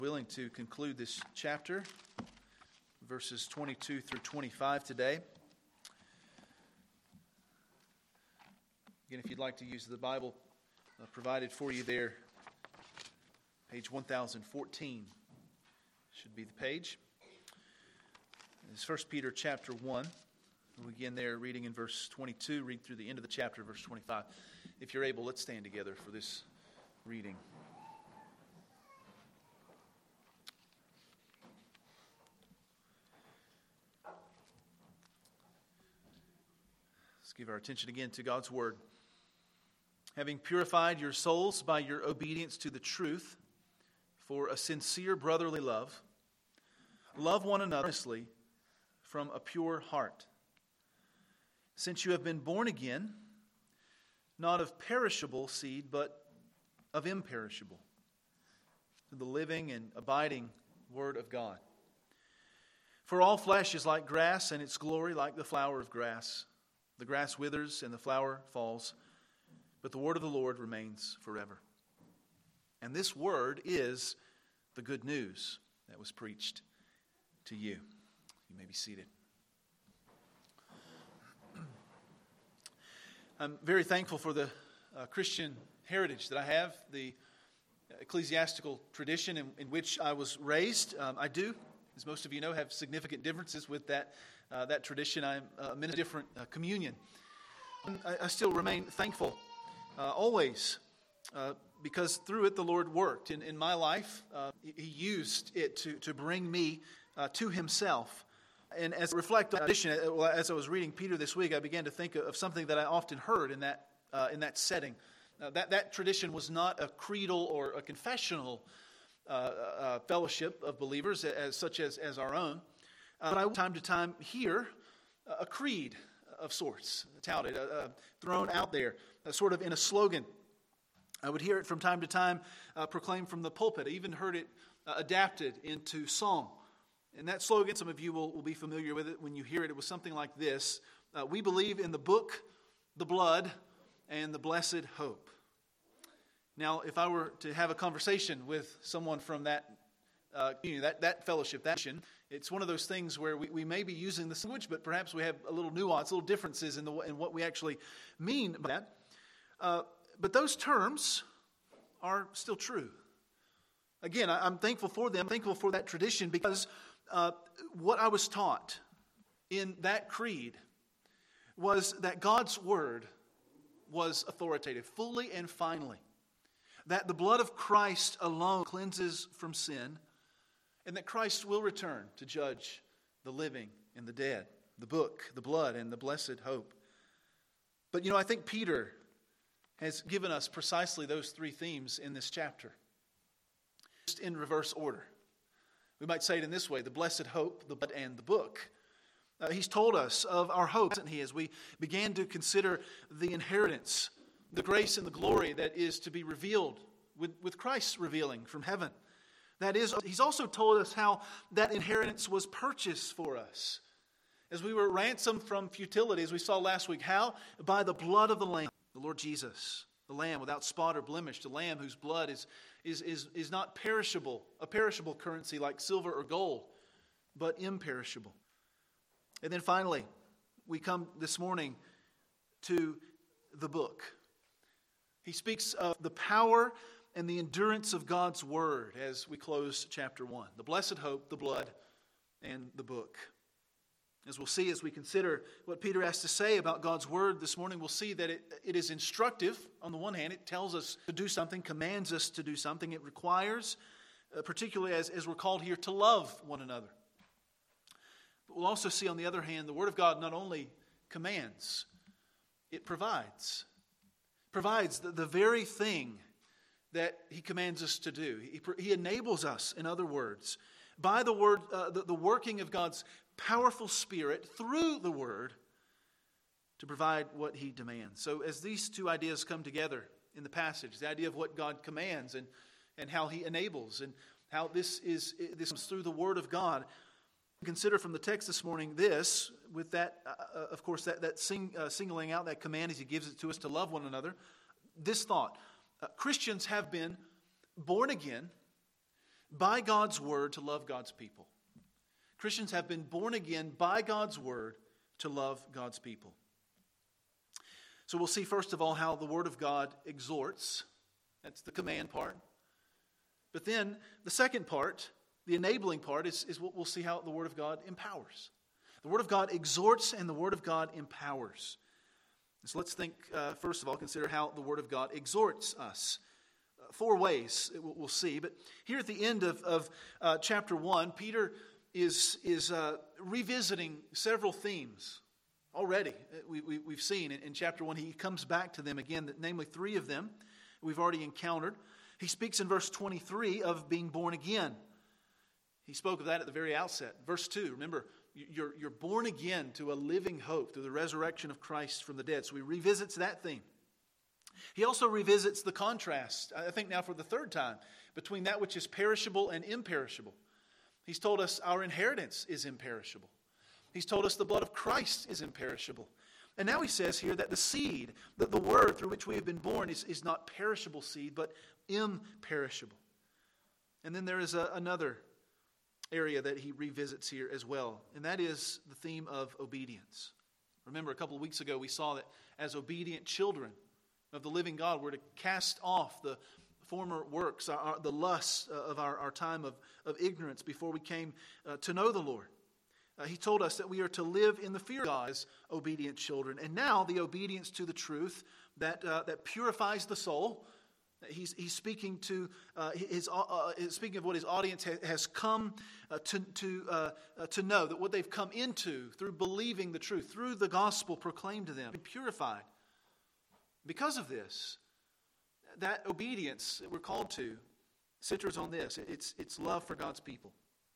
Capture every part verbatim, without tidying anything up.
Willing to conclude this chapter, verses twenty-two through twenty-five today. Again, if you'd like to use the Bible uh, provided for you there, page one thousand fourteen should be the page. It's First Peter chapter one. We'll begin there reading in verse twenty-two, read through the end of the chapter, verse twenty-five. If you're able, let's stand together for this reading. Let's give our attention again to God's Word. Having purified your souls by your obedience to the truth for a sincere brotherly love, love one another earnestly from a pure heart. Since you have been born again, not of perishable seed, but of imperishable, through the living and abiding Word of God. For all flesh is like grass, and its glory like the flower of grass. The grass withers and the flower falls, but the word of the Lord remains forever. And this word is the good news that was preached to you. You may be seated. I'm very thankful for the uh, Christian heritage that I have, the ecclesiastical tradition in, in which I was raised. Um, I do, as most of you know, have significant differences with that Uh, that tradition. I'm uh, in a different uh, communion. I, I still remain thankful uh, always uh, because through it the Lord worked. In, in my life, uh, He used it to, to bring me uh, to Himself. And as I reflect on that tradition, as I was reading Peter this week, I began to think of something that I often heard in that uh, in that setting. Uh, that, that tradition was not a creedal or a confessional uh, uh, fellowship of believers as such as, as our own. Uh, but I would time to time hear a creed of sorts touted, uh, uh, thrown out there, uh, sort of in a slogan. I would hear it from time to time uh, proclaimed from the pulpit. I even heard it uh, adapted into song. And that slogan, some of you will, will be familiar with it when you hear it. It was something like this: uh, we believe in the book, the blood, and the blessed hope. Now, if I were to have a conversation with someone from that uh, community, that, that fellowship, that mission, it's one of those things where we, we may be using the language, but perhaps we have a little nuance, little differences in the in what we actually mean by that. Uh, but those terms are still true. Again, I, I'm thankful for them. I'm thankful for that tradition because uh, what I was taught in that creed was that God's Word was authoritative, fully and finally. That the blood of Christ alone cleanses from sin, and that Christ will return to judge the living and the dead. The book, the blood, and the blessed hope. But you know, I think Peter has given us precisely those three themes in this chapter. Just in reverse order. We might say it in this way: the blessed hope, the blood, and the book. Uh, he's told us of our hope, hasn't he, as we began to consider the inheritance, the grace and the glory that is to be revealed with, with Christ's revealing from heaven. That is, he's also told us how that inheritance was purchased for us. As we were ransomed from futility, as we saw last week. How? By the blood of the Lamb, the Lord Jesus. The Lamb without spot or blemish. The Lamb whose blood is, is, is, is not perishable, a perishable currency like silver or gold, but imperishable. And then finally, we come this morning to the book. He speaks of the power and the endurance of God's Word as we close chapter one. The blessed hope, the blood, and the book. As we'll see as we consider what Peter has to say about God's Word this morning, we'll see that it, it is instructive. On the one hand, it tells us to do something, commands us to do something. It requires, uh, particularly as, as we're called here, to love one another. But we'll also see, on the other hand, the Word of God not only commands, it provides. Provides the, the very thing that He commands us to do. He, he enables us, in other words, by the word, uh, the, the working of God's powerful Spirit through the Word to provide what He demands. So as these two ideas come together in the passage, the idea of what God commands and, and how He enables and how this is this comes through the Word of God, consider from the text this morning this, with that, uh, of course, that, that sing, uh, singling out that command as He gives it to us to love one another, this thought. Uh, Christians have been born again by God's word to love God's people. Christians have been born again by God's word to love God's people. So we'll see first of all how the word of God exhorts. That's the command part. But then the second part, the enabling part, is, is what we'll see how the word of God empowers. The word of God exhorts and the word of God empowers. So let's think, uh, first of all, consider how the word of God exhorts us. Uh, four ways we'll see. But here at the end of, of uh, chapter one, Peter is, is uh, revisiting several themes already. We, we, we've seen in, in chapter one, he comes back to them again, that, namely three of them we've already encountered. He speaks in verse twenty-three of being born again. He spoke of that at the very outset. Verse two, remember, you're, you're born again to a living hope through the resurrection of Christ from the dead. So he revisits that theme. He also revisits the contrast, I think now for the third time, between that which is perishable and imperishable. He's told us our inheritance is imperishable. He's told us the blood of Christ is imperishable. And now he says here that the seed, that the word through which we have been born is, is not perishable seed, but imperishable. And then there is a, another area that he revisits here as well, and that is the theme of obedience. Remember, a couple of weeks ago we saw that as obedient children of the living God, we're to cast off the former works, our, the lusts of our, our time of, of ignorance before we came uh, to know the Lord. Uh, he told us that we are to live in the fear of God as obedient children. And now the obedience to the truth that uh, that purifies the soul. He's he's speaking to uh, his uh, speaking of what his audience ha- has come uh, to to uh, uh, to know, that what they've come into through believing the truth, through the gospel proclaimed to them, purified. Because of this, that obedience that we're called to centers on this. It's it's love for God's people.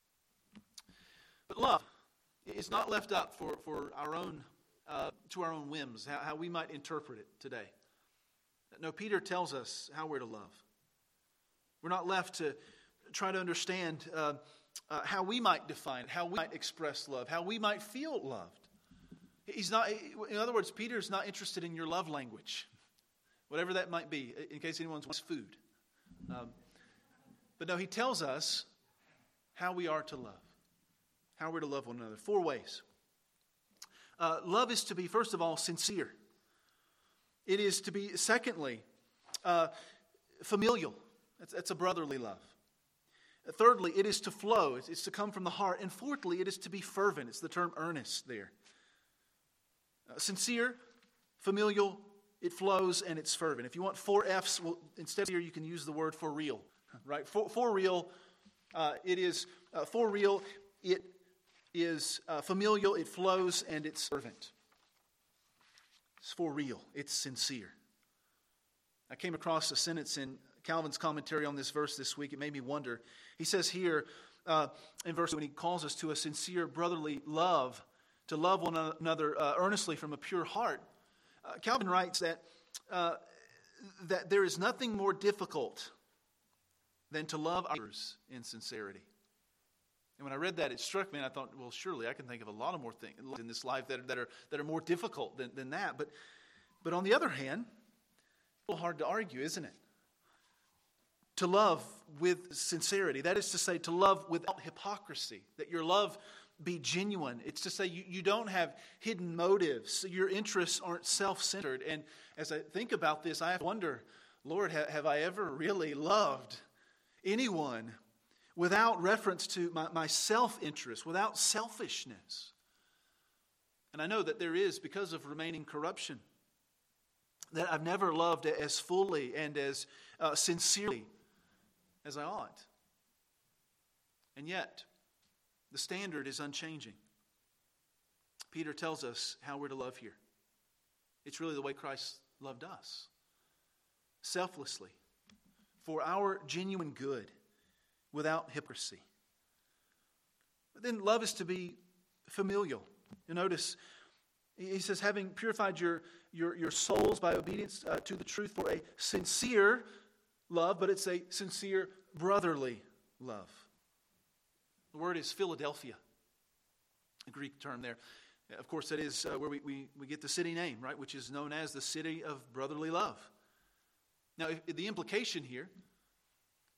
But love is not left up for, for our own uh, to our own whims, how, how we might interpret it today. No, Peter tells us how we're to love. We're not left to try to understand uh, uh, how we might define it, how we might express love, how we might feel loved. He's not. In other words, Peter's not interested in your love language, whatever that might be. In case anyone wants food, um, but no, he tells us how we are to love. How we're to love one another. Four ways. Uh, love is to be, first of all, sincere. It is to be, secondly, uh, familial. That's, that's a brotherly love. Uh, thirdly, it is to flow. It's, it's to come from the heart. And fourthly, it is to be fervent. It's the term earnest there. Uh, sincere, familial, it flows, and it's fervent. If you want four F's, well, instead of here, you can use the word for real. Right? For, for real, uh, it is, uh, for real, it is uh, familial, it flows, and it's fervent. It's for real. It's sincere. I came across a sentence in Calvin's commentary on this verse this week. It made me wonder. He says here uh, in verse when he calls us to a sincere brotherly love, to love one another uh, earnestly from a pure heart. Uh, Calvin writes that uh, that there is nothing more difficult than to love others in sincerity. And when I read that, it struck me, and I thought, well, surely I can think of a lot of more things in this life that are, that are, that are more difficult than, than that. But, but on the other hand, a little hard to argue, isn't it? To love with sincerity. That is to say, to love without hypocrisy. That your love be genuine. It's to say you, you don't have hidden motives. Your interests aren't self-centered. And as I think about this, I have to wonder, Lord, have, have I ever really loved anyone without reference to my, my self-interest, without selfishness? And I know that there is, because of remaining corruption, that I've never loved as fully and as uh, sincerely as I ought. And yet, the standard is unchanging. Peter tells us how we're to love here. It's really the way Christ loved us. Selflessly, for our genuine good, without hypocrisy. But then love is to be familial. You notice, he says, having purified your, your, your souls by obedience uh, to the truth for a sincere love, but it's a sincere brotherly love. The word is Philadelphia, a Greek term there. Of course, that is uh, where we, we, we get the city name, right, which is known as the city of brotherly love. Now, if, the implication here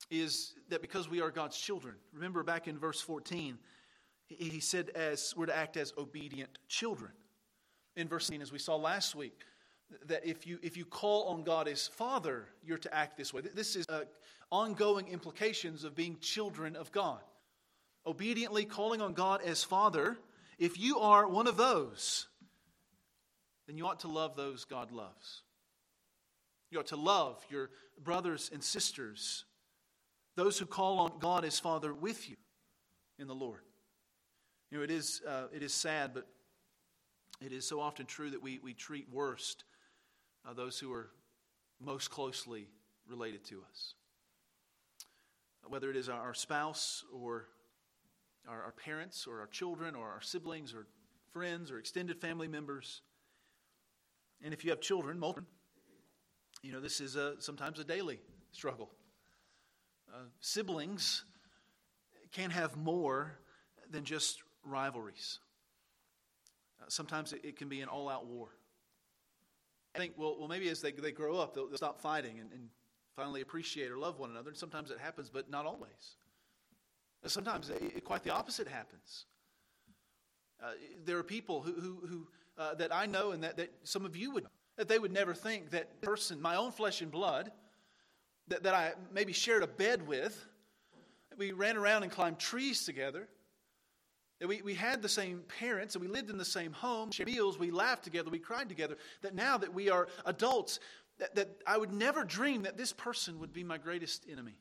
is that because we are God's children, remember back in verse fourteen, he said as we're to act as obedient children. In verse eighteen, as we saw last week, that if you if you call on God as Father, you're to act this way. This is uh, ongoing implications of being children of God. Obediently calling on God as Father, if you are one of those, then you ought to love those God loves. You ought to love your brothers and sisters, those who call on God as Father with you in the Lord. You know, it is uh, it is sad, but it is so often true that we, we treat worst uh, those who are most closely related to us. Whether it is our spouse or our, our parents or our children or our siblings or friends or extended family members. And if you have children, multiple, you know, this is a, sometimes a daily struggle. Uh, siblings can have more than just rivalries. Uh, sometimes it, it can be an all-out war. I think, well, well, maybe as they, they grow up, they'll, they'll stop fighting and, and finally appreciate or love one another. And sometimes it happens, but not always. Sometimes it, quite the opposite happens. Uh, there are people who, who, who uh, that I know and that, that some of you would know, that they would never think that person, my own flesh and blood, that, that I maybe shared a bed with, we ran around and climbed trees together, that we, we had the same parents and we lived in the same home, shared meals, we laughed together, we cried together, that now that we are adults, that, that I would never dream that this person would be my greatest enemy.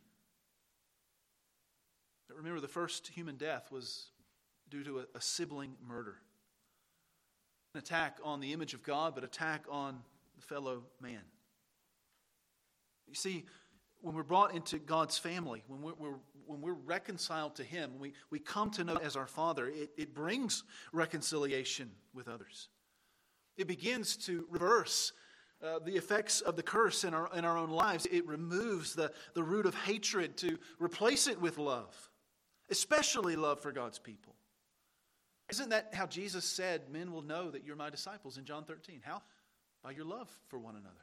But remember, the first human death was due to a, a sibling murder. An attack on the image of God, but attack on the fellow man. You see, when we're brought into God's family, when we're, we're when we're reconciled to Him, when we, we come to know as our Father, it, it brings reconciliation with others. It begins to reverse uh, the effects of the curse in our in our own lives. It removes the, the root of hatred to replace it with love, especially love for God's people. Isn't that how Jesus said, men will know that you're my disciples in John thirteen? How? By your love for one another.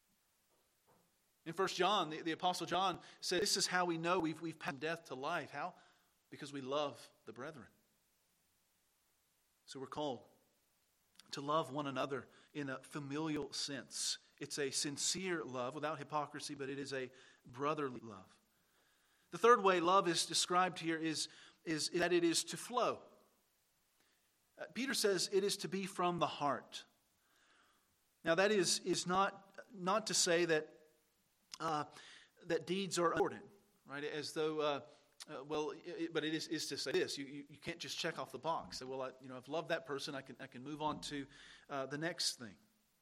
In First John, the, the Apostle John said, this is how we know we've, we've passed from death to life. How? Because we love the brethren. So we're called to love one another in a familial sense. It's a sincere love without hypocrisy, but it is a brotherly love. The third way love is described here is, is that it is to flow. Uh, Peter says it is to be from the heart. Now that is, is not, not to say that uh, that deeds are important, right? As though, uh, uh, well, it, but it is, is to say this. You, you, you can't just check off the box. Say, well, I, you know, I've loved that person. I can, I can move on to uh, the next thing.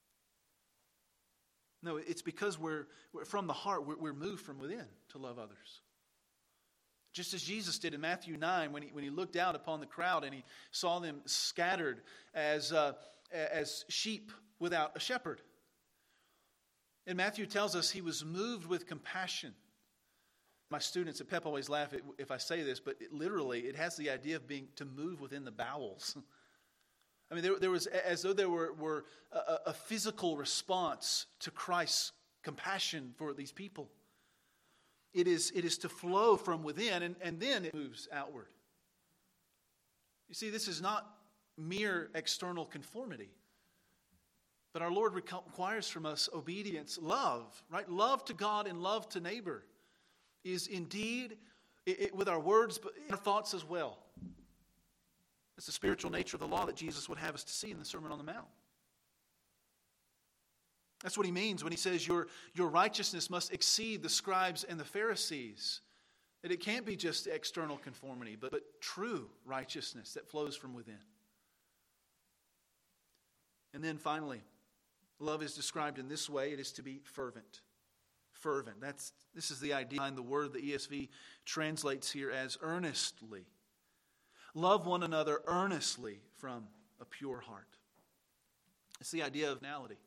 No, it's because we're, we're from the heart. We're, we're moved from within to love others. Just as Jesus did in Matthew nine when he, when he looked out upon the crowd and he saw them scattered as, uh, as sheep without a shepherd. And Matthew tells us he was moved with compassion. My students at P E P always laugh if I say this, but it, literally it has the idea of being to move within the bowels. I mean, there, there was as though there were, were a, a physical response to Christ's compassion for these people. It is, it is to flow from within, and, and then it moves outward. You see, this is not mere external conformity. But our Lord requires from us obedience, love, right? Love to God and love to neighbor is indeed, it, it, with our words, but in our thoughts as well. It's the spiritual nature of the law that Jesus would have us to see in the Sermon on the Mount. That's what he means when he says your, your righteousness must exceed the scribes and the Pharisees. That it can't be just external conformity, but, but true righteousness that flows from within. And then finally, love is described in this way. It is to be fervent. Fervent. That's this is the idea behind the word the E S V translates here as earnestly. Love one another earnestly from a pure heart. It's the idea of finality.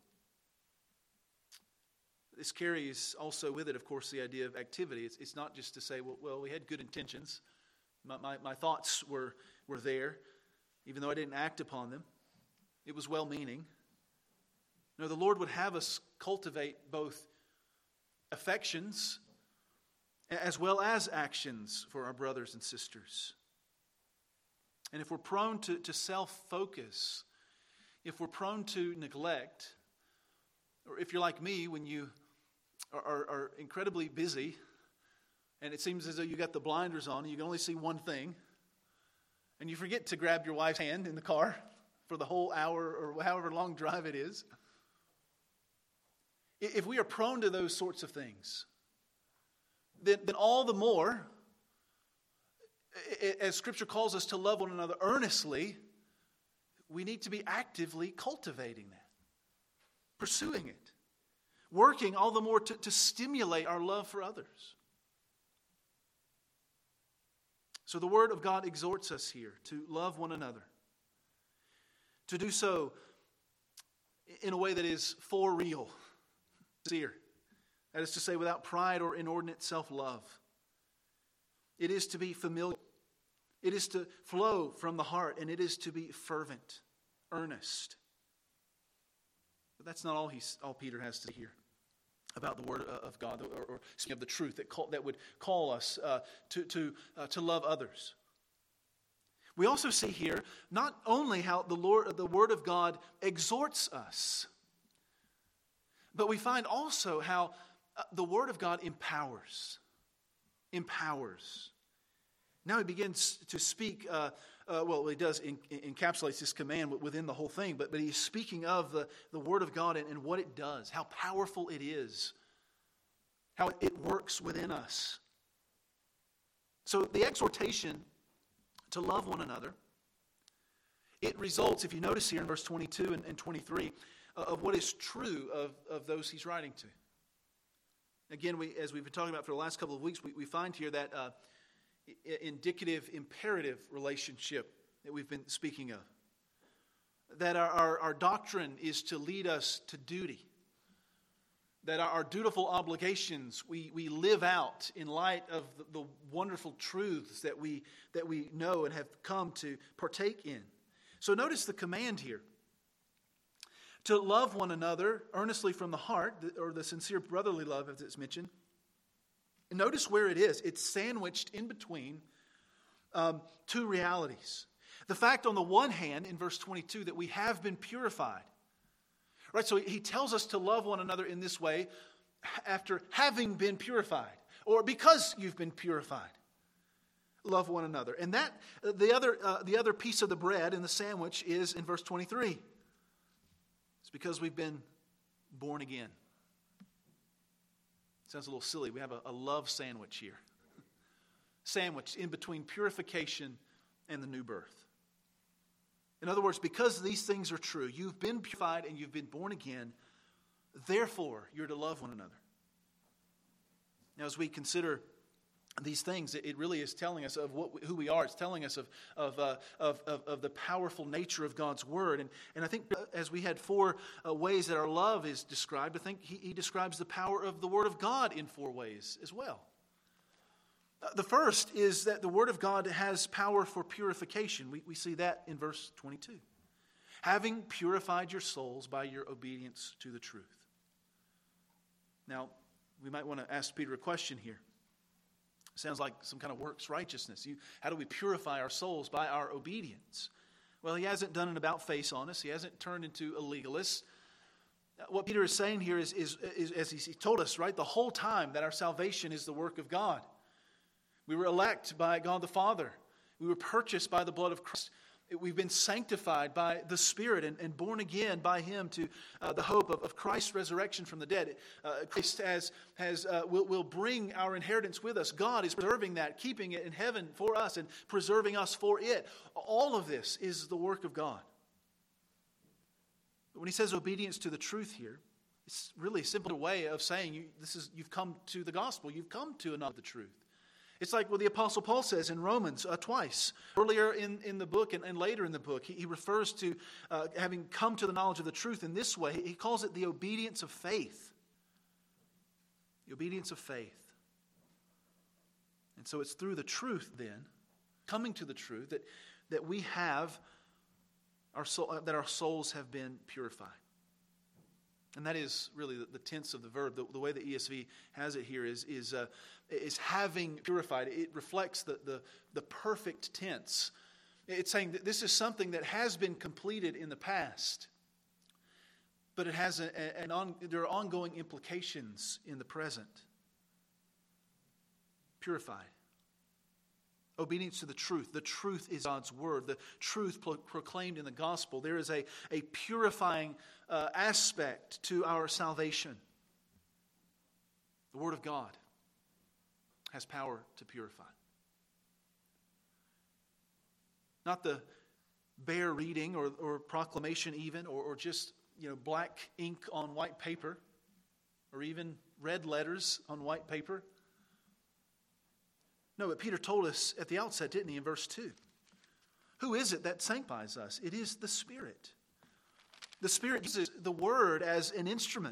This carries also with it, of course, the idea of activity. It's, it's not just to say, well, well, we had good intentions. My, my, my thoughts were, were there, even though I didn't act upon them. It was well-meaning. No, the Lord would have us cultivate both affections as well as actions for our brothers and sisters. And if we're prone to, to self-focus, if we're prone to neglect, or if you're like me, when you are, are, are incredibly busy, and it seems as though you got the blinders on, and you can only see one thing, and you forget to grab your wife's hand in the car for the whole hour or however long drive it is. If we are prone to those sorts of things, then, then all the more, as Scripture calls us to love one another earnestly, we need to be actively cultivating that, pursuing it, working all the more to, to stimulate our love for others. So the Word of God exhorts us here to love one another, to do so in a way that is for real, sincere. That is to say, without pride or inordinate self-love. It is to be familiar. It is to flow from the heart, and it is to be fervent, earnest. But that's not all he's all Peter has to say here about the Word of God, or, or speaking of the truth that call, that would call us uh, to to uh, to love others. We also see here not only how the Lord, the Word of God exhorts us, but we find also how uh, the Word of God empowers. Empowers. Now he begins to speak, uh, uh, well, he does in, in, encapsulates this command within the whole thing, but, but he's speaking of the, the Word of God and, and what it does, how powerful it is, how it works within us. So the exhortation to love one another, it results, if you notice here in verse twenty-two and, and twenty-three, uh, of what is true of, of those he's writing to. Again, we, as we've been talking about for the last couple of weeks, we, we find here that uh, indicative, imperative relationship that we've been speaking of. That our, our, our doctrine is to lead us to duty. That our, our dutiful obligations we, we live out in light of the, the wonderful truths that we, that we know and have come to partake in. So notice the command here. To love one another earnestly from the heart, or the sincere brotherly love as it's mentioned. And notice where it is. It's sandwiched in between um, two realities. The fact on the one hand, in verse twenty-two, that we have been purified. Right, so he tells us to love one another in this way after having been purified. Or because you've been purified. Love one another. And that the other, uh, the other piece of the bread in the sandwich is in verse twenty-three. It's because we've been born again. Sounds a little silly. We have a, a love sandwich here. Sandwich in between purification and the new birth. In other words, because these things are true, you've been purified and you've been born again, therefore you're to love one another. Now, as we consider these things, it really is telling us of what, who we are. It's telling us of of, uh, of of of the powerful nature of God's Word. And, and I think as we had four uh, ways that our love is described, I think he, he describes the power of the Word of God in four ways as well. Uh, the first is that the Word of God has power for purification. We, we see that in verse twenty-two. Having purified your souls by your obedience to the truth. Now, we might want to ask Peter a question here. Sounds like some kind of works righteousness. You, how do we purify our souls? By our obedience. Well, he hasn't done an about face on us. He hasn't turned into a legalist. What Peter is saying here is, is, is as he told us, right, the whole time that our salvation is the work of God. We were elect by God the Father. We were purchased by the blood of Christ. We've been sanctified by the Spirit and, and born again by Him to uh, the hope of, of Christ's resurrection from the dead. Uh, Christ has, has, uh, will, will bring our inheritance with us. God is preserving that, keeping it in heaven for us and preserving us for it. All of this is the work of God. But when he says obedience to the truth here, it's really a simple way of saying you, this is you've come to the gospel. You've come to know the truth. It's like what the Apostle Paul says in Romans uh, twice. Earlier in, in the book and, and later in the book, he, he refers to uh, having come to the knowledge of the truth in this way. He calls it the obedience of faith. The obedience of faith. And so it's through the truth then, coming to the truth, that, that we have, our soul, that our souls have been purified. And that is really the, the tense of the verb. The, the way the E S V has it here is, is, uh, is having purified. It reflects the, the, the perfect tense. It's saying that this is something that has been completed in the past, but it has a, an on, there are ongoing implications in the present. Purified. Obedience to the truth. The truth is God's word. The truth pro- proclaimed in the gospel. There is a, a purifying uh, aspect to our salvation. The word of God has power to purify. Not the bare reading or, or proclamation even, or, or just you know black ink on white paper, or even red letters on white paper. No, but Peter told us at the outset, didn't he, in verse two? Who is it that sanctifies us? It is the Spirit. The Spirit uses the Word as an instrument,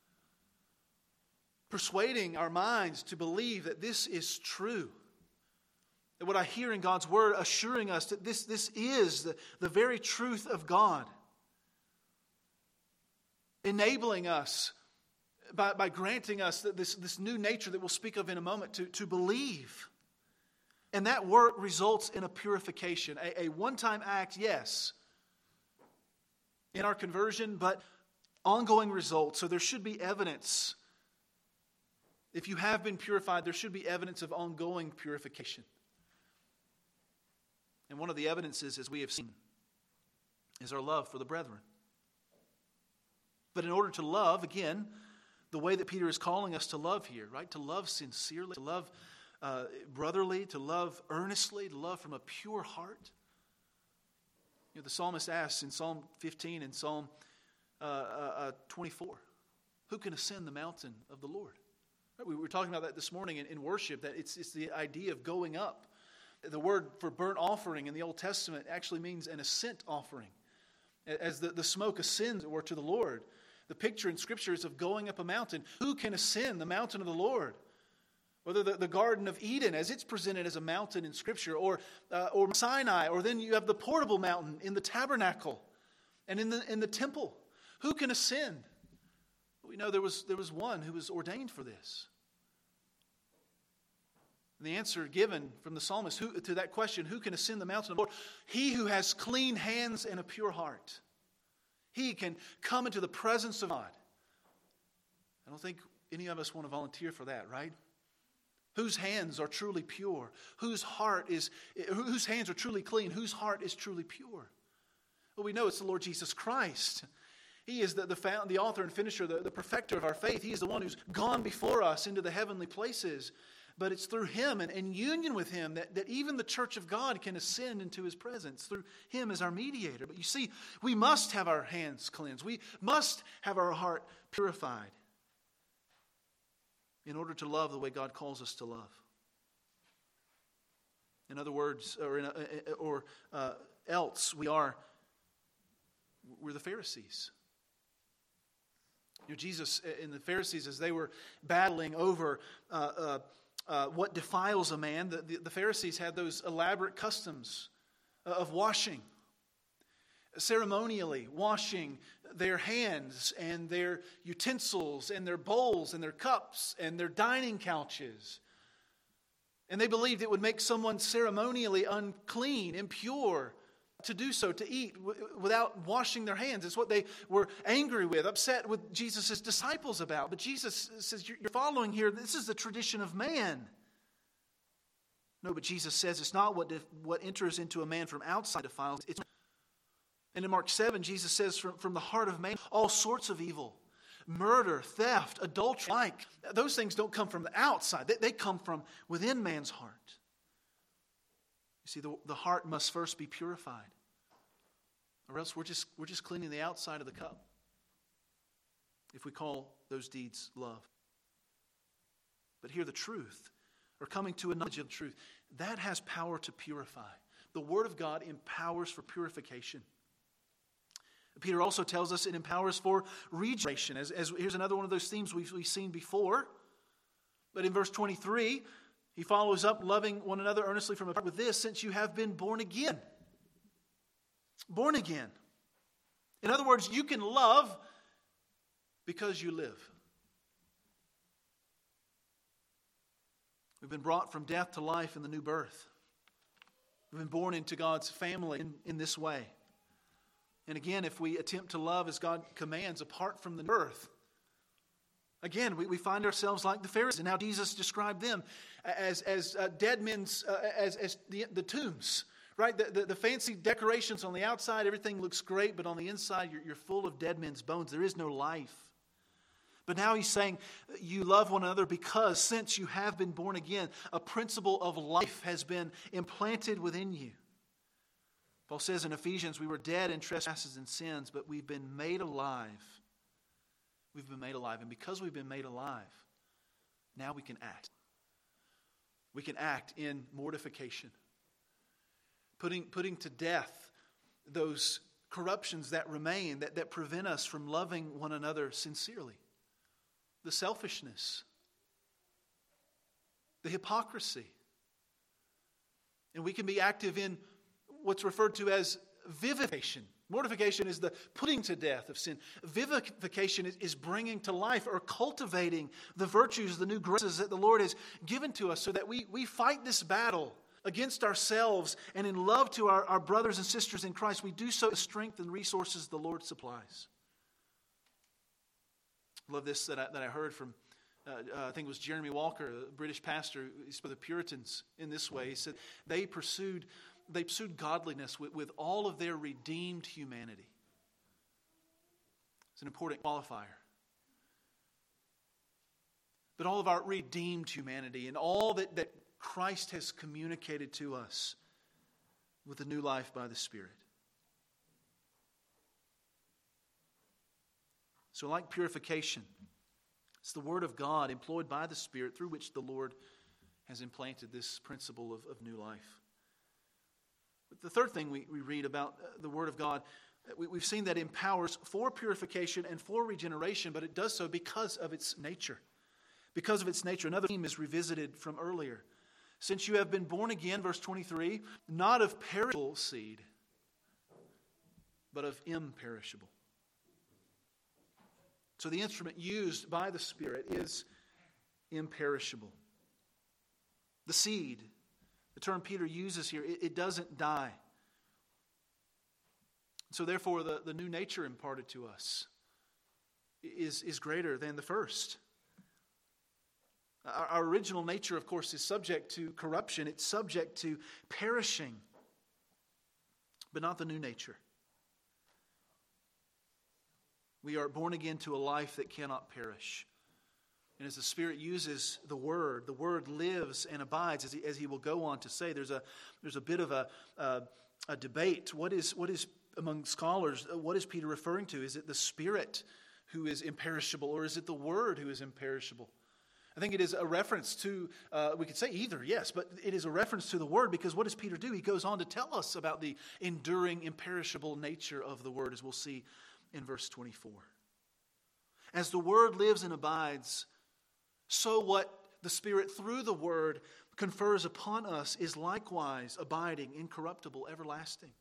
persuading our minds to believe that this is true. That what I hear in God's Word assuring us that this, this is the, the very truth of God. Enabling us by, by granting us this, this new nature that we'll speak of in a moment to, to believe. And that work results in a purification. A, a one-time act, yes, in our conversion, but ongoing results. So there should be evidence. If you have been purified, there should be evidence of ongoing purification. And one of the evidences, as we have seen, is our love for the brethren. But in order to love, again, the way that Peter is calling us to love here, right? To love sincerely, to love Uh, brotherly, to love earnestly, to love from a pure heart. You know, the psalmist asks in Psalm fifteen and Psalm uh, uh, twenty-four, who can ascend the mountain of the Lord? Right? We were talking about that this morning in, in worship, that it's, it's the idea of going up. The word for burnt offering in the Old Testament actually means an ascent offering. As the, the smoke ascends or to the Lord. The picture in Scripture is of going up a mountain. Who can ascend the mountain of the Lord? Whether the, the Garden of Eden, as it's presented as a mountain in Scripture, or uh, or Sinai, or then you have the portable mountain in the tabernacle and in the in the temple. Who can ascend? We know there was there was one who was ordained for this. And the answer given from the psalmist who, to that question, who can ascend the mountain of the Lord? He who has clean hands and a pure heart. He can come into the presence of God. I don't think any of us want to volunteer for that, right? Whose hands are truly pure, whose heart is, whose hands are truly clean, whose heart is truly pure. Well, we know it's the Lord Jesus Christ. He is the, the, found, the author and finisher, the, the perfecter of our faith. He is the one who's gone before us into the heavenly places. But it's through Him and in union with Him that, that even the church of God can ascend into His presence, through Him as our mediator. But you see, we must have our hands cleansed. We must have our heart purified in order to love the way God calls us to love. In other words, or, in a, or uh, else, we are, we're the Pharisees. You know, Jesus and the Pharisees, as they were battling over uh, uh, uh, what defiles a man, the, the, the Pharisees had those elaborate customs of washing. Ceremonially washing their hands and their utensils and their bowls and their cups and their dining couches. And they believed it would make someone ceremonially unclean, impure, to do so, to eat w- without washing their hands. It's what they were angry with, upset with Jesus' disciples about. But Jesus says, you're following here, this is the tradition of man. No, but Jesus says it's not what, def- what enters into a man from outside defiles. It's And in Mark seven, Jesus says, from, from the heart of man, all sorts of evil, murder, theft, adultery, like, those things don't come from the outside. They, they come from within man's heart. You see, the, the heart must first be purified, or else we're just, we're just cleaning the outside of the cup if we call those deeds love. But here the truth, or coming to a knowledge of the truth, that has power to purify. The Word of God empowers for purification. Peter also tells us it empowers for regeneration. As, as here's another one of those themes we've, we've seen before. But in verse twenty-three, he follows up, loving one another earnestly from above with this, since you have been born again. Born again. In other words, you can love because you live. We've been brought from death to life in the new birth. We've been born into God's family in, in this way. And again, if we attempt to love as God commands apart from the birth, again, we, we find ourselves like the Pharisees. And how Jesus described them as, as uh, dead men's, uh, as, as the, the tombs. Right? The, the, the fancy decorations on the outside, everything looks great, but on the inside, you're, you're full of dead men's bones. There is no life. But now he's saying you love one another because since you have been born again, a principle of life has been implanted within you. Paul says in Ephesians, we were dead in trespasses and sins, but we've been made alive. We've been made alive. And because we've been made alive, now we can act. We can act in mortification. Putting, putting to death those corruptions that remain, that, that prevent us from loving one another sincerely. The selfishness, the hypocrisy. And we can be active in what's referred to as vivification. Mortification is the putting to death of sin. Vivification is, is bringing to life or cultivating the virtues, the new graces that the Lord has given to us so that we, we fight this battle against ourselves and in love to our, our brothers and sisters in Christ. We do so with the strength and resources the Lord supplies. I love this that I, that I heard from, uh, uh, I think it was Jeremy Walker, a British pastor. He spoke to the Puritans in this way. He said they pursued, they pursued godliness with, with all of their redeemed humanity. It's an important qualifier. But all of our redeemed humanity and all that, that Christ has communicated to us with the new life by the Spirit. So like purification, it's the Word of God employed by the Spirit through which the Lord has implanted this principle of, of new life. But the third thing we, we read about the Word of God, we, we've seen that it empowers for purification and for regeneration, but it does so because of its nature. Because of its nature. Another theme is revisited from earlier. Since you have been born again, verse twenty-three, not of perishable seed, but of imperishable. So the instrument used by the Spirit is imperishable. The seed, the term Peter uses here, it, it doesn't die. So therefore, the, the new nature imparted to us is, is greater than the first. Our, our original nature, of course, is subject to corruption. It's subject to perishing, but not the new nature. We are born again to a life that cannot perish. And as the Spirit uses the Word, the Word lives and abides, as he, as he will go on to say. There's a there's a bit of a, a, a debate. What is, what is, among scholars, what is Peter referring to? Is it the Spirit who is imperishable, or is it the Word who is imperishable? I think it is a reference to, uh, we could say either, yes, but it is a reference to the Word, because what does Peter do? He goes on to tell us about the enduring, imperishable nature of the Word, as we'll see in verse twenty-four. As the Word lives and abides, so what the Spirit through the Word confers upon us is likewise abiding, incorruptible, everlasting.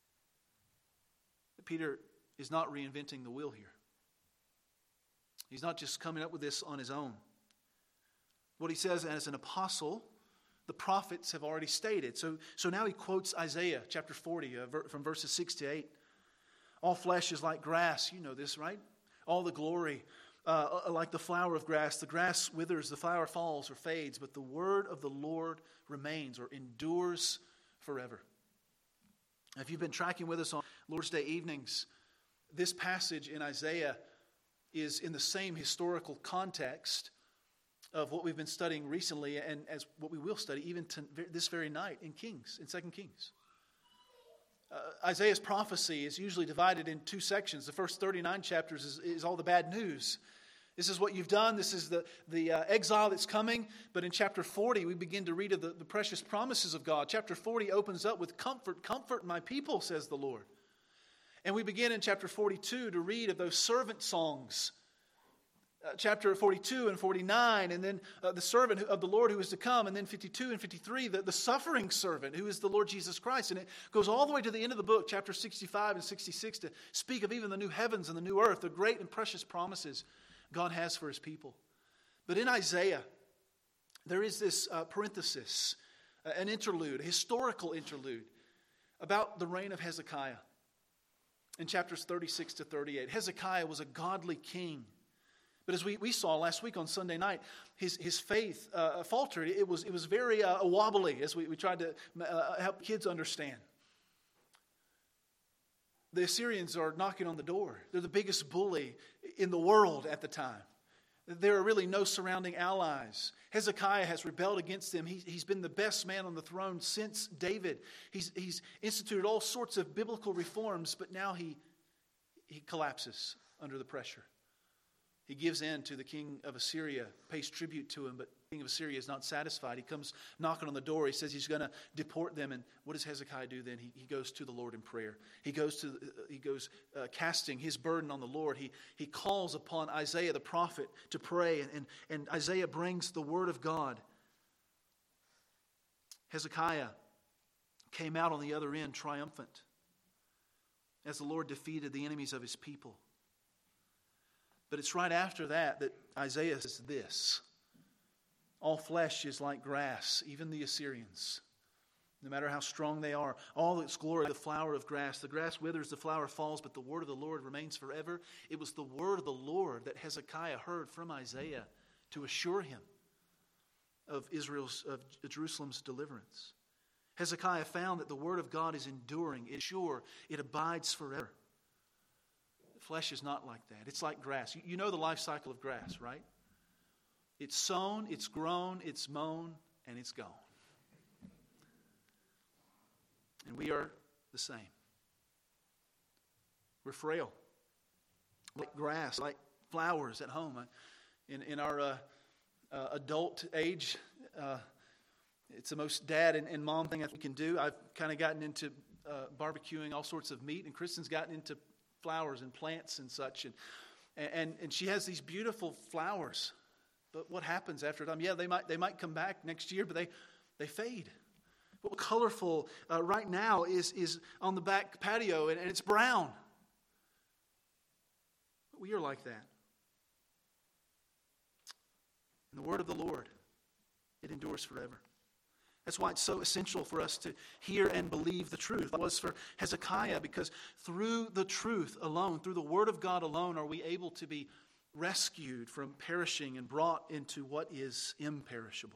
Peter is not reinventing the wheel here. He's not just coming up with this on his own. What he says as an apostle, the prophets have already stated. So, so now he quotes Isaiah chapter forty uh, from verses six to eight. All flesh is like grass. You know this, right? All the glory, uh, like the flower of grass. The grass withers, the flower falls or fades, but the word of the Lord remains or endures forever. If you've been tracking with us on Lord's Day evenings, this passage in Isaiah is in the same historical context of what we've been studying recently and as what we will study even to this very night in Kings, in Second Kings. Uh, Isaiah's prophecy is usually divided in two sections. The first thirty-nine chapters is, is all the bad news. This is what you've done. This is the, the uh, exile that's coming. But in chapter forty, we begin to read of the, the precious promises of God. Chapter forty opens up with comfort. Comfort my people, says the Lord. And we begin in chapter forty-two to read of those servant songs uh, chapter forty-two and forty-nine, and then uh, the servant of the Lord who is to come, and then fifty-two and fifty-three, the, the suffering servant who is the Lord Jesus Christ. And it goes all the way to the end of the book, chapter sixty-five and sixty-six, to speak of even the new heavens and the new earth, the great and precious promises God has for his people. But in Isaiah, there is this uh, parenthesis, uh, an interlude, a historical interlude about the reign of Hezekiah. In chapters thirty-six to thirty-eight, Hezekiah was a godly king. But as we, we saw last week on Sunday night, his, his faith uh, faltered. It was, it was very uh, wobbly, as we, we tried to uh, help kids understand. The Assyrians are knocking on the door. They're the biggest bully in the world at the time. There are really no surrounding allies. Hezekiah has rebelled against them. He, he's been the best man on the throne since David. He's, he's instituted all sorts of biblical reforms, but now he, he collapses under the pressure. He gives in to the king of Assyria, pays tribute to him, but the king of Assyria is not satisfied. He comes knocking on the door. He says he's going to deport them. And what does Hezekiah do then? He, he goes to the Lord in prayer. He goes to he goes uh, casting his burden on the Lord. He, he calls upon Isaiah the prophet to pray, and, and, and Isaiah brings the word of God. Hezekiah came out on the other end triumphant as the Lord defeated the enemies of his people. But it's right after that that Isaiah says this: all flesh is like grass, even the Assyrians. No matter how strong they are, all its glory, the flower of grass. The grass withers, the flower falls, but the word of the Lord remains forever. It was the word of the Lord that Hezekiah heard from Isaiah to assure him of Israel's, of Jerusalem's deliverance. Hezekiah found that the word of God is enduring, it's sure, it abides forever. Flesh is not like that. It's like grass. You know the life cycle of grass, right? It's sown, it's grown, it's mown, and it's gone. And we are the same. We're frail. Like grass, like flowers at home. In, in our uh, uh, adult age, uh, it's the most dad and, and mom thing that we can do. I've kind of gotten into uh, barbecuing all sorts of meat, and Kristen's gotten into flowers and plants and such, and, and and she has these beautiful flowers. But what happens after time? Yeah, they might they might come back next year, but they they fade. What colorful uh, right now is is on the back patio, and, and it's brown. But we are like that. And the word of the Lord, it endures forever. That's why it's so essential for us to hear and believe the truth. It was for Hezekiah, because through the truth alone, through the word of God alone, are we able to be rescued from perishing and brought into what is imperishable.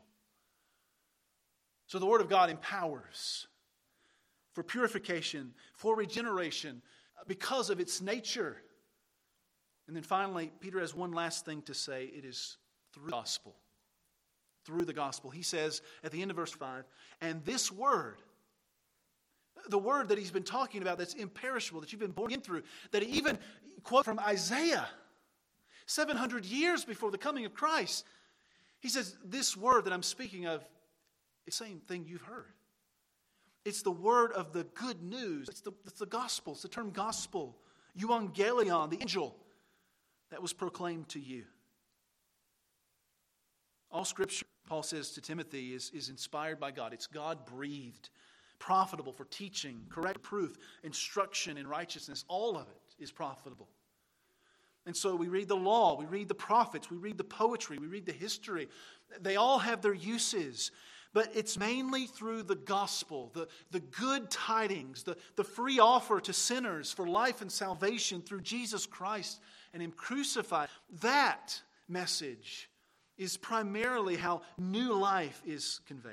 So the word of God empowers for purification, for regeneration, because of its nature. And then finally, Peter has one last thing to say. It is through the gospel. Through the gospel. He says at the end of verse five, and this word, the word that he's been talking about that's imperishable, that you've been born in through, that he even quote from Isaiah, seven hundred years before the coming of Christ. He says, this word that I'm speaking of, it's the same thing you've heard. It's the word of the good news. It's the, it's the gospel. It's the term gospel. Euangelion, the angel that was proclaimed to you. All Scripture, Paul says to Timothy, is, is inspired by God. It's God-breathed, profitable for teaching, correct proof, instruction in righteousness. All of it is profitable. And so we read the law, we read the prophets, we read the poetry, we read the history. They all have their uses. But it's mainly through the gospel, the, the good tidings, the, the free offer to sinners for life and salvation through Jesus Christ and Him crucified. That message is primarily how new life is conveyed.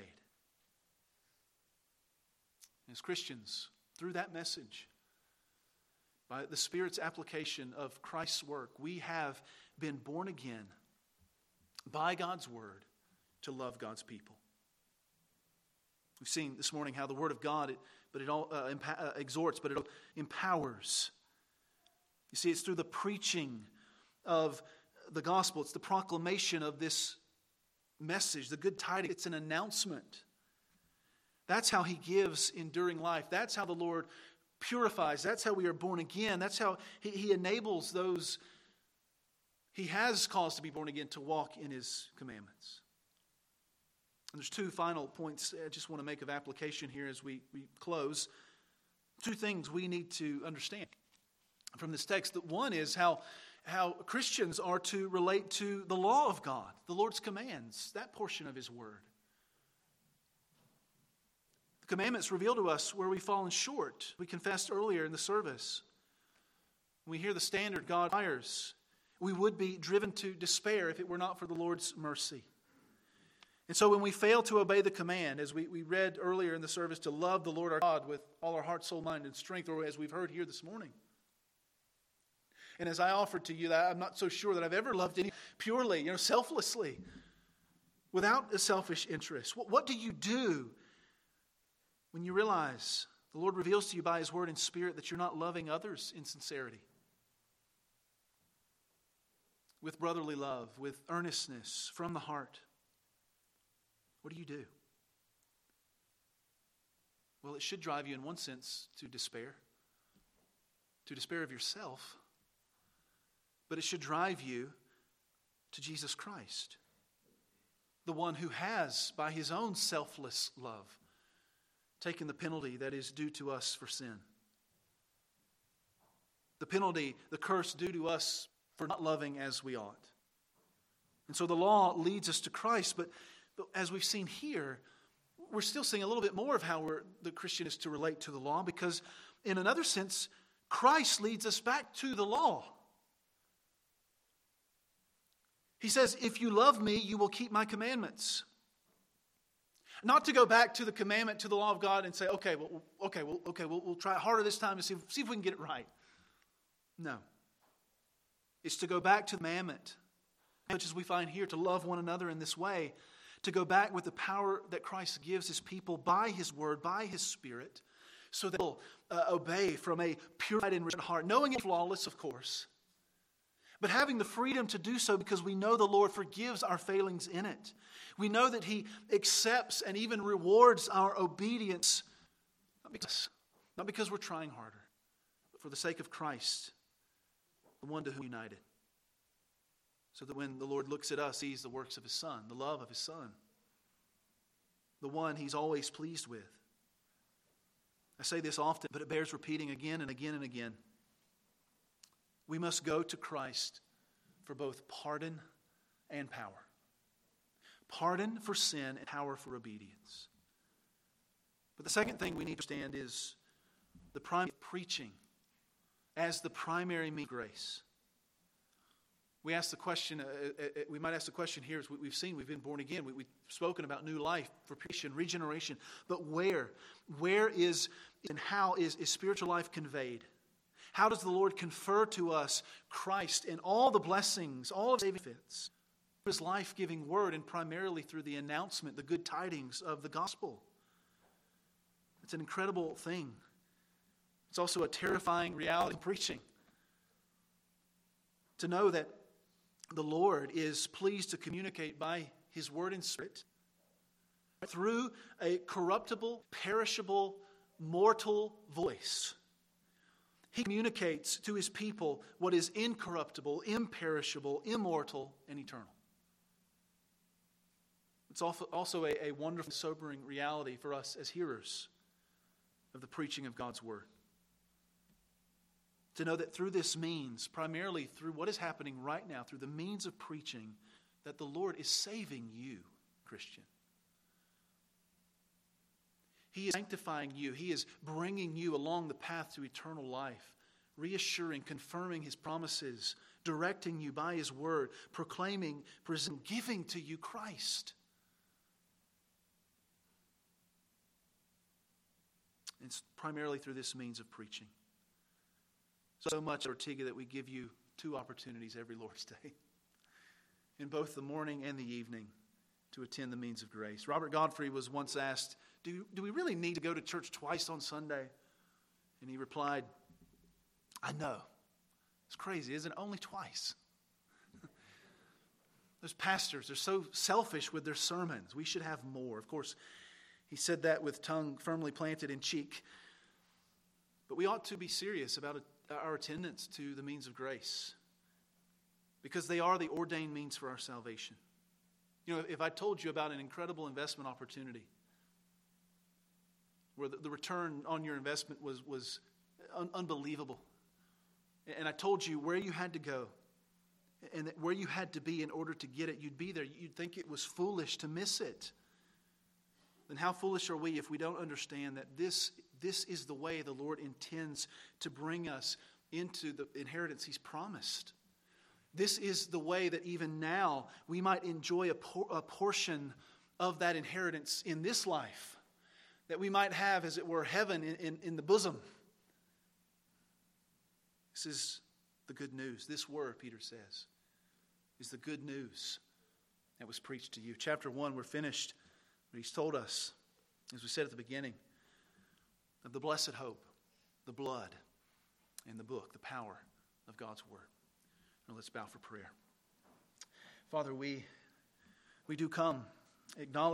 As Christians, through that message, by the Spirit's application of Christ's work, we have been born again by God's Word to love God's people. We've seen this morning how the Word of God, it, but it all uh, empa- uh, exhorts, but it empowers. You see, it's through the preaching of the gospel. It's the proclamation of this message, the good tidings. It's an announcement. That's how He gives enduring life. That's how the Lord purifies. That's how we are born again. That's how He, he enables those he has cause to be born again to walk in his commandments. And there's two final points I just want to make of application here as we, we close. Two things we need to understand from this text. That one is how, how Christians are to relate to the law of God, the Lord's commands, that portion of his word. The commandments reveal to us where we've fallen short. We confessed earlier in the service. When we hear the standard God requires, we would be driven to despair if it were not for the Lord's mercy. And so when we fail to obey the command, as we, we read earlier in the service, to love the Lord our God with all our heart, soul, mind, and strength, or as we've heard here this morning. And as I offered to you, that I'm not so sure that I've ever loved any purely, you know, selflessly, without a selfish interest. What, what do you do when you realize the Lord reveals to you by his word and spirit that you're not loving others in sincerity? With brotherly love, with earnestness from the heart. What do you do? Well, it should drive you in one sense to despair, to despair of yourself, but it should drive you to Jesus Christ, the one who has, by his own selfless love, taken the penalty that is due to us for sin. The penalty, the curse due to us for not loving as we ought. And so the law leads us to Christ, but, but as we've seen here, we're still seeing a little bit more of how we're, the Christian is to relate to the law, because in another sense, Christ leads us back to the law. He says, if you love me, you will keep my commandments. Not to go back to the commandment, to the law of God and say, okay, well, okay, well, okay, we'll, we'll try harder this time to see, see if we can get it right. No. It's to go back to the commandment, such as we find here, to love one another in this way, to go back with the power that Christ gives his people by his word, by his spirit, so that they'll uh, obey from a purified and rich heart, knowing it's flawless, of course, but having the freedom to do so because we know the Lord forgives our failings in it. We know that he accepts and even rewards our obedience, not because, not because we're trying harder, but for the sake of Christ, the one to whom we're united. So that when the Lord looks at us, he sees the works of his Son, the love of his Son, the one he's always pleased with. I say this often, but it bears repeating again and again and again. We must go to Christ for both pardon and power. Pardon for sin and power for obedience. But the second thing we need to understand is the primary preaching as the primary means of grace. We ask the question, uh, uh, we might ask the question here, as we've seen, we've been born again. We, we've spoken about new life, propitiation, regeneration. But where? Where is and how is, is spiritual life conveyed? How does the Lord confer to us Christ and all the blessings, all of the saving benefits, his life-giving word, and primarily through the announcement, the good tidings of the gospel? It's an incredible thing. It's also a terrifying reality of preaching. To know that the Lord is pleased to communicate by his word and spirit through a corruptible, perishable, mortal voice. He communicates to his people what is incorruptible, imperishable, immortal, and eternal. It's also a, a wonderful, sobering reality for us as hearers of the preaching of God's word. To know that through this means, primarily through what is happening right now, through the means of preaching, that the Lord is saving you, Christian. He is sanctifying you. He is bringing you along the path to eternal life, reassuring, confirming his promises, directing you by his word, proclaiming, presenting, giving to you Christ. It's primarily through this means of preaching. So much, Ortega, that we give you two opportunities every Lord's Day, in both the morning and the evening, to attend the means of grace. Robert Godfrey was once asked, do, do we really need to go to church twice on Sunday? And he replied, I know. It's crazy, isn't it? Only twice. Those pastors are so selfish with their sermons. We should have more. Of course, he said that with tongue firmly planted in cheek. But we ought to be serious about our attendance to the means of grace. because they are the ordained means for our salvation. You know, if I told you about an incredible investment opportunity where the, the return on your investment was, was un- unbelievable, and I told you where you had to go and that where you had to be in order to get it, you'd be there. You'd think it was foolish to miss it. Then how foolish are we if we don't understand that this, this is the way the Lord intends to bring us into the inheritance He's promised. This is the way that even now we might enjoy a, por- a portion of that inheritance in this life. That we might have, as it were, heaven in, in, in the bosom. This is the good news. This word, Peter says, is the good news that was preached to you. Chapter one, we're finished. But he's told us, as we said at the beginning, of the blessed hope, the blood, and the book, the power of God's word. Now let's bow for prayer. Father, we, we do come acknowledge